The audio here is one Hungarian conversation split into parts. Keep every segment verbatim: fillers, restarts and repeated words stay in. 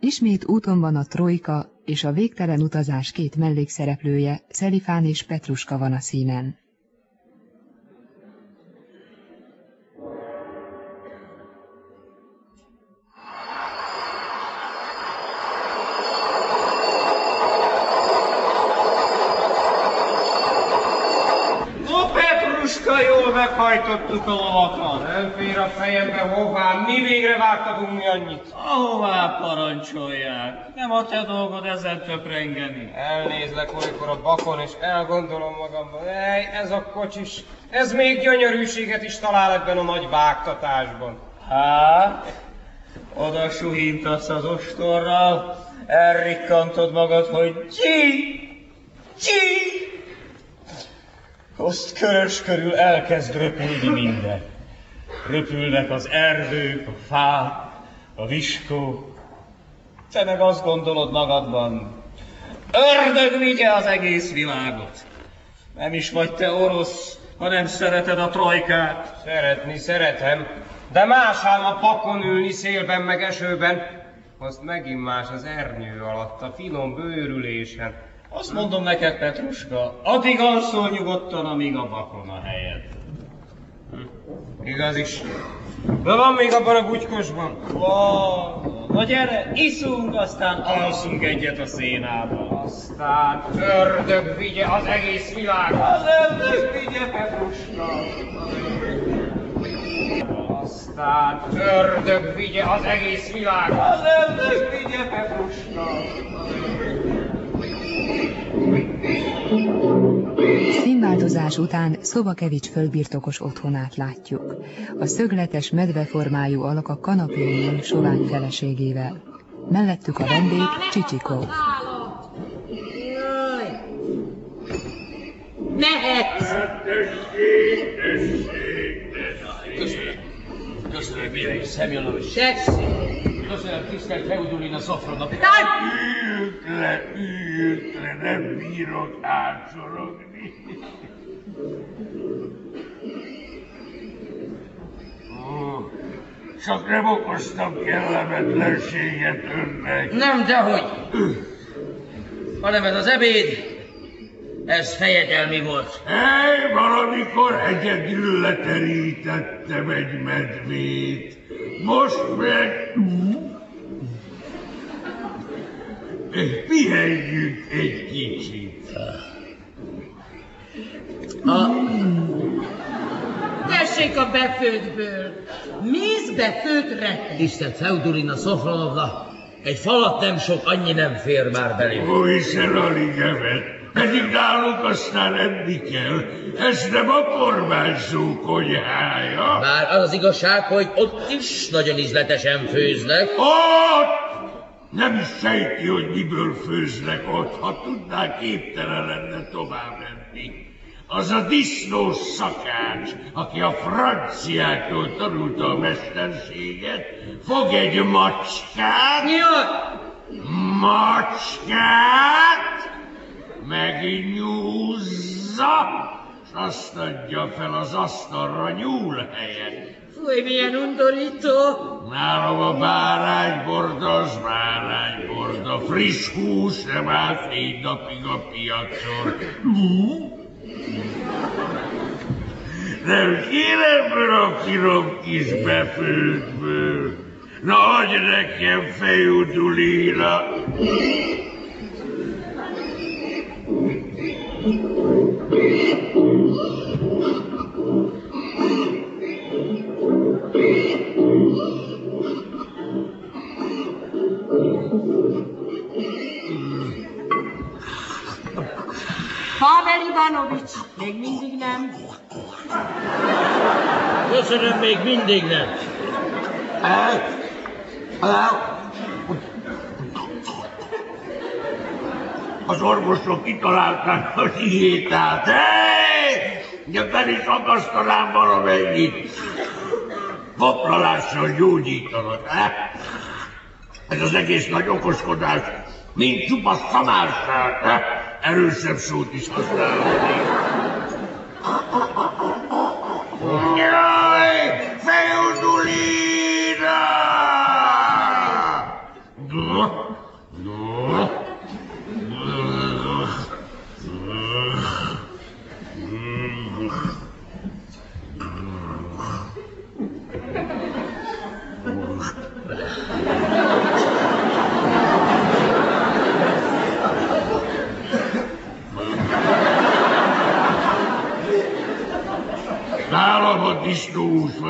Ismét úton van a trojka, és a végtelen utazás két mellékszereplője, Szelifán és Petruska van a színen. Jól meghajtottuk a lovakat. Nem fér a fejembe, hová, mi végre vártatunk mi annyit? Ahová parancsolják. Nem a te dolgod ezen töprengeni. Elnézlek olykor a bakon, és elgondolom magamban, ej, ez a kocsis, ez még gyönyörűséget is talál ebben a nagy vágtatásban. Hát, oda suhintasz az ostorral, elrikkantod magad, hogy csí, csí. Azt körös körül elkezd röpülni minden. Röpülnek az erdők, a fák, a viskók. Te meg azt gondolod magadban, ördög vigye az egész világot. Nem is vagy te orosz, hanem szereted a trojkát. Szeretni szeretem, de más ám a pakon ülni szélben meg esőben. Azt megint más az ernyő alatt, a finom bőrülésen. Azt mondom neked, Petruska, addig alszol nyugodtan, amíg a bakon a helyed. Hm. Igaz is. De van még abban a bugykosban? Van. Na gyere, iszunk, aztán alszunk egyet a szénában. Aztán ördög vigye az egész világ. Az ördög vigye, Petruska. Aztán ördög vigye az egész világ. Az ördög vigye, Petruska. Színváltozás után Szobakevics fölbirtokos otthonát látjuk. A szögletes, medveformájú alak a kanapén ül sovány feleségével. Mellettük a vendég Csicsikov. Mehetsz! Köszönöm. Köszönöm, Mihály Szemjonovics. Tessék! Köszönöm, tisztelt Feudulina Szofrona. Üljünk le, üljünk le, nem bírok átsorogni. Ó, csak nem okoztam kellemetlenséget önnek. Nem, dehogy. Hanem ez az ebéd, ez fejedelmi volt. Hely, valamikor egyedül leterítettem egy medvét. Most meg... Pihenjünk egy kicsit. A... Tessék a befőttből. Mézbe főtt rettek. Tisztelt Feudulina Szofronovna, egy falat nem sok, annyi nem fér már belém. Ó, hiszen alig evett. Pedig nálunk aztán enni kell. Ez nem a kormányzó konyhája. Bár az az igazság, hogy ott is nagyon ízletesen főznek. Ott! Nem is sejti, hogy miből főznek ott, ha tudnál, képtelen lenne tovább menni. Az a disznós szakács, aki a franciáktól tanulta a mesterséget, fog egy macskát, Nyugodj! macskát, megnyúzza, s azt adja fel az asztalra nyúl helyett. Fúj, milyen undorító! Nálam a bárányborda az bárányborda, friss hús nem áll fény napig a piacon. Nem kér ebből a finom kis befőttből. Na, adj nekem, Feudulina! Pavel Ivanovics, még mindig nem. Köszönöm, még mindig nem. Az orvosok kitalálták a diétát. Hey! De fel is akasztanám valamennyit. Vapralással gyógyítanak. Eh? Ez az egész nagy okoskodás, mint csupa szamárság. Eh? Erősebb sót is használhatnék. Jaj! Feudulina!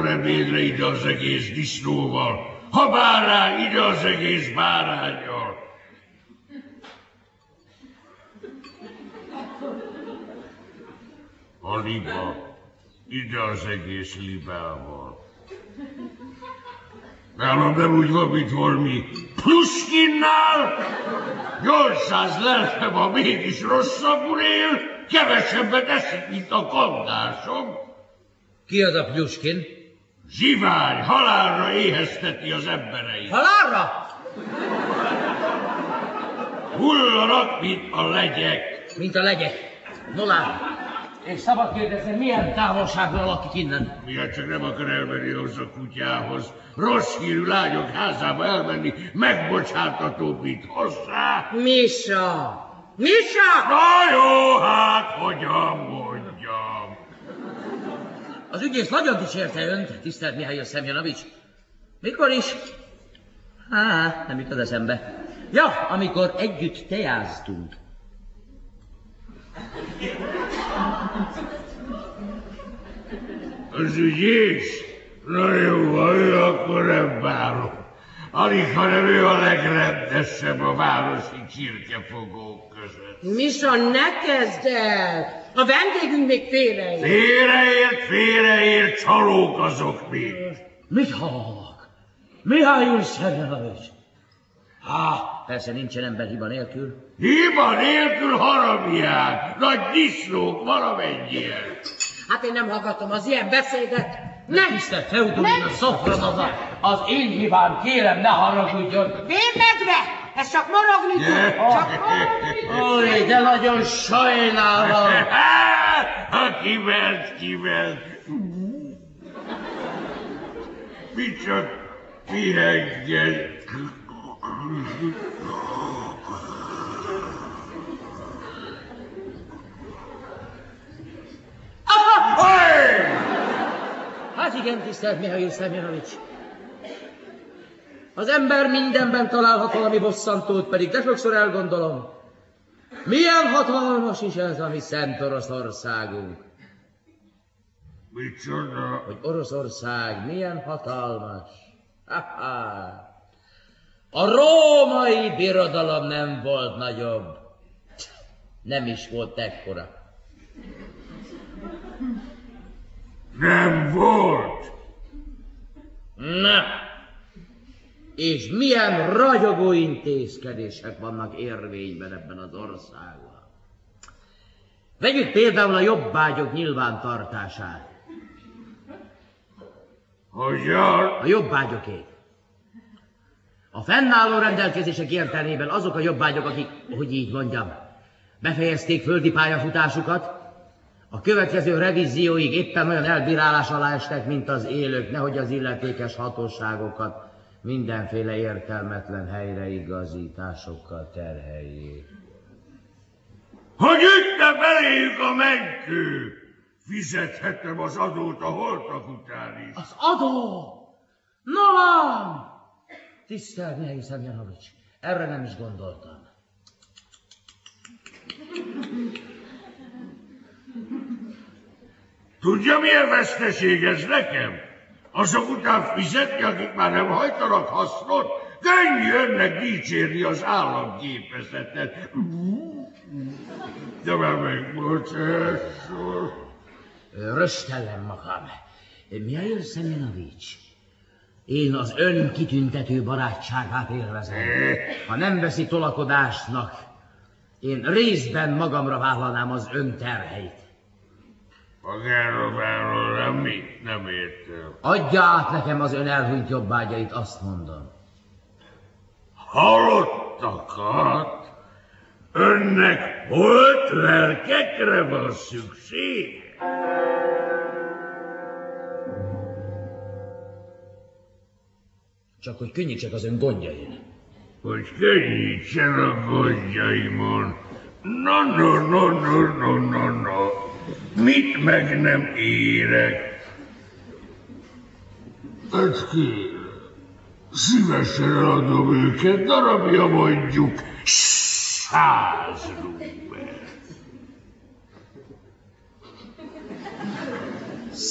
akkor ebédre ide az egész disznóval, ha bárány, ide az egész báránnyal. A liba, ide az egész libával. Nálam nem úgy van, mint valami Pluskinnál. nyolcszáz lelke van, mégis rosszabbul él, kevesebbet eszik, mint a kandásom. Ki az a Pluskin? Zsivány, halálra éhezteti az embereit. Halálra? Hullanak, mint a legyek. Mint a legyek. No lát. És szabad kérdezni, milyen távolságra lakik innen? Miért csak nem akar elmenni ahhoz a kutyához? Rossz hírű lányok házába elmenni, megbocsátatóbb, mint hozzá. Misa! Misa! Na jó, hát hogyan mondjam. Az ügyész nagyon dicsérte önt, tisztelt Mihály Szemjonovics. Mikor is? Há, nem jut az eszembe. Ja, amikor együtt teáztunk. Az ügyész? Na jó, ha ő, akkor nem bánom. Alig, hanem ő a legrendesebb a városi csirkefogók között. Misa, ne kezd el! A vendégünk még félreért. Félreért, félreért, csalók azok még. Mit hallok? Mihály Szemjonovics. Há, persze nincsen ember hiba nélkül. Hiba nélkül haramiák, nagy disznók valamennyien. Hát én nem hallgatom az ilyen beszédet. Ne! Tisztelt Feodorina Sofronovna, az én hibám, kérem, ne haragudjon. Vérmedve! Ez csak morogni tud! Csak morogni! Ó, de nagyon sajnálom. Ha kiment, kiment. Mi csak pihenjen. Hát igen, tisztelt Mihály Szemjonovics. Az ember mindenben találhat valami bosszantót, pedig de sokszor elgondolom. Milyen hatalmas is ez a mi szent Oroszországunk. Micsoda? Hogy Oroszország milyen hatalmas. Ha-ha. A római birodalom nem volt nagyobb. Nem is volt ekkora. Nem volt. Na, és milyen ragyogó intézkedések vannak érvényben ebben az országban. Vegyük például a jobbágyok nyilvántartását. Hogyan? A jobbágyokét. A fennálló rendelkezések értelmében azok a jobbágyok, akik, hogy így mondjam, befejezték földi pályafutásukat, a következő revízióig éppen olyan elbírálás alá estek, mint az élők, nehogy az illetékes hatóságokat mindenféle értelmetlen helyreigazításokkal terheljék. Hogy ütne beléjük a mentő, fizethetem az adót a holtak után is. Az adó! No van! Tisztelt Mihály Szemjonovics, erre nem is gondoltam. Tudja, milyen veszteség ez nekem? Azok után fizetni, akik már nem hajtanak hasznot, könnyű önnek dicsérni az államgépezetet. De már megbocsásol. Röstellem magam. Mihály Szemjonovics, én az ön kitüntető barátságát élvezem. Ha nem veszi tolakodásnak, én részben magamra vállalnám az ön terheit. Magáról vállalnám, mit nem értem. Adja át nekem az ön elhunyt jobbágyait, azt mondom. Halottakat? Önnek holt lelkekre van szükség? Csak hogy könnyítsek az ön gondjain. Hogy könnyítsen a gondjaimon. No, no, no, no, no, no, no. Mit meg nem érek? Hát kérem, szívesen eladom őket, darabja mondjuk száz rubel.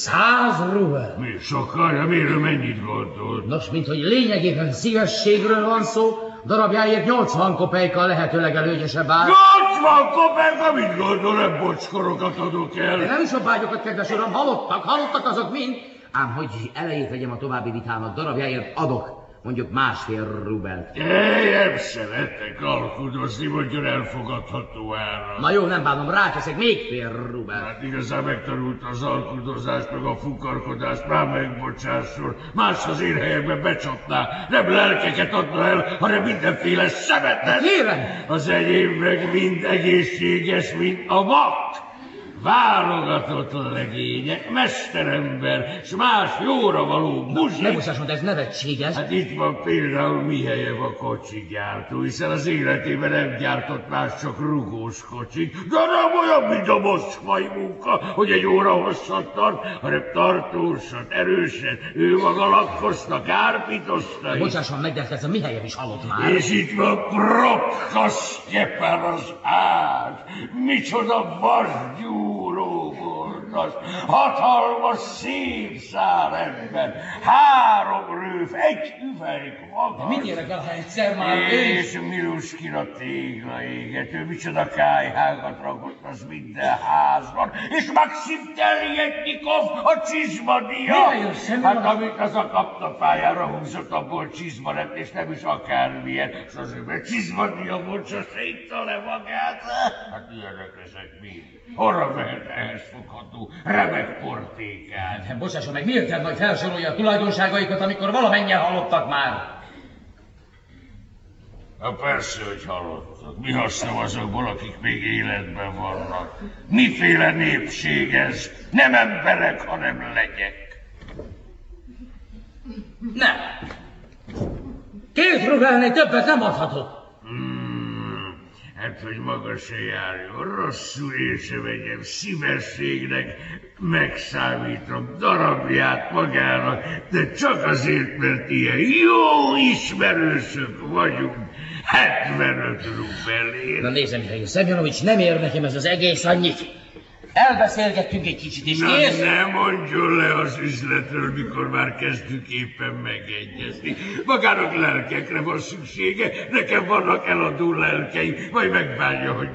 Száz rubel. Mi sokkal, miről mennyit gondolt? Nos, mint hogy lényegében szívességről van szó, darabjáért nyolcvan kopejkkal lehetőleg előnyösebb áll. nyolcvan kopejka, mit gondol, nem bocskorokat adok el? De nem is a vágyokat, kedves uram, halottak, halottak azok mind. Ám hogy elejét vegyem a további vitának, darabjáért adok, mondjuk másfél rubelt. Nem szeretek alkudozni, mondjon elfogadható ára. Na jó, nem bánom, ráteszek még fél rubelt. Hát igazán megtanult az alkudozást, meg a fukarkodást, már megbocsásson. Más az én helyemben becsapná, nem lelkeket adna el, hanem mindenféle szemetet. Kérem! Az enyém meg mind egészséges, mint a mak. Válogatott legények, mesterember, s más jóra való muzsik. Nem bocsásson, de ez nevetséges. Hát itt van például Mihelyev a kocsigyártó, hiszen az életében nem gyártott más, csak rugós kocsik. De nem olyan, mint a moszkvai munka, hogy egy óra hosszat tart, hanem tartósan, erősen. Ő maga lakkozta, kárpitozta. Bocsásson meg, de ez a Mihelyev is halott már. És itt van Protka Sztyepan az ágy. Micsoda vasgyú volt az, hatalmas szép szár ember, három rőf, egy üveg magas. Mit érek el, ha egyszer már ő is? És Miluskina tégla égető, micsoda kályhákat rakott az minden házban, és Maxim Teljetnyikov a csizmadia. Hát amit az a kaptafájára húzott, abból csizma lett, és nem is akármilyen, és azért, mert csizmadia volt, sose itta le magát. Hát ilyenek ezek mind. Horra vehet ehhez fogható remek portékát. Hát, bocsásson meg, miért kell majd felsorolja a tulajdonságaikat, amikor valamennyien halottak már? Na persze, hogy halottak. Mi hasznom azokból, akik még életben vannak? Miféle népség ez? Nem emberek, hanem legyek. Nem. Két rubelnél többet nem adhatok. Hát, hogy maga se járjon, rosszul én se vegyem, szívességnek megszámítom darabját magának, de csak azért, mert ilyen jó ismerősök vagyunk, hetvenöt rubelért. Na nézem, Mihail Szemjonovics, nem ér nekem ez az egész annyit. Elbeszélgettünk egy kicsit, és Na, kész. ne mondjon le az üzletről, mikor már kezdünk éppen megegyezni. Magának lelkekre van szüksége, nekem vannak eladó lelkeim, majd megbánja, hogy